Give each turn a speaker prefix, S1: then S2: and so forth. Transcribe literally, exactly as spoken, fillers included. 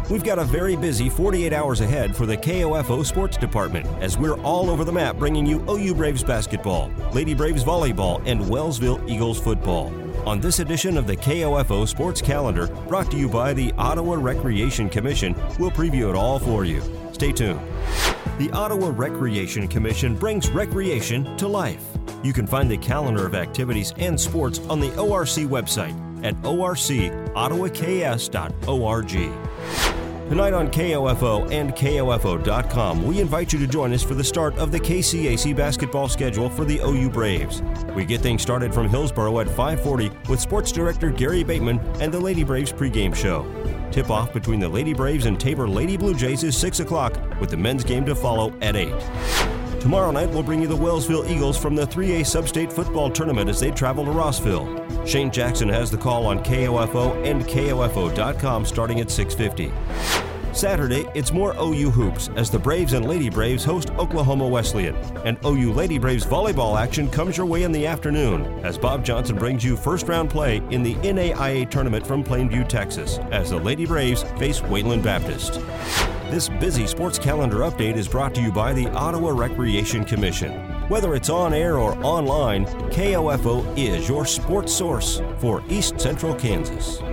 S1: We've got a very busy forty-eight hours ahead for the K O F O Sports Department as we're all over the map bringing you O U Braves basketball, Lady Braves volleyball, and Wellsville Eagles football. On this edition of the K O F O Sports Calendar, brought to you by the Ottawa Recreation Commission, we'll preview it all for you. Stay tuned. The Ottawa Recreation Commission brings recreation to life. You can find the calendar of activities and sports on the O R C website at o r c ottawa k s dot org. Tonight on K O F O and K O F O dot com, we invite you to join us for the start of the K C A C basketball schedule for the O U Braves. We get things started from Hillsborough at five forty with Sports Director Gary Bateman and the Lady Braves pregame show. Tip-off between the Lady Braves and Tabor Lady Blue Jays is six o'clock, with the men's game to follow at eight. Tomorrow night, we'll bring you the Wellsville Eagles from the three A Sub-State Football Tournament as they travel to Rossville. Shane Jackson has the call on K O F O and K O F O dot com starting at six fifty. Saturday, it's more O U hoops as the Braves and Lady Braves host Oklahoma Wesleyan. And O U Lady Braves volleyball action comes your way in the afternoon as Bob Johnson brings you first-round play in the N A I A tournament from Plainview, Texas, as the Lady Braves face Wayland Baptist. This busy sports calendar update is brought to you by the Ottawa Recreation Commission. Whether it's on air or online, K O F O is your sports source for East Central Kansas.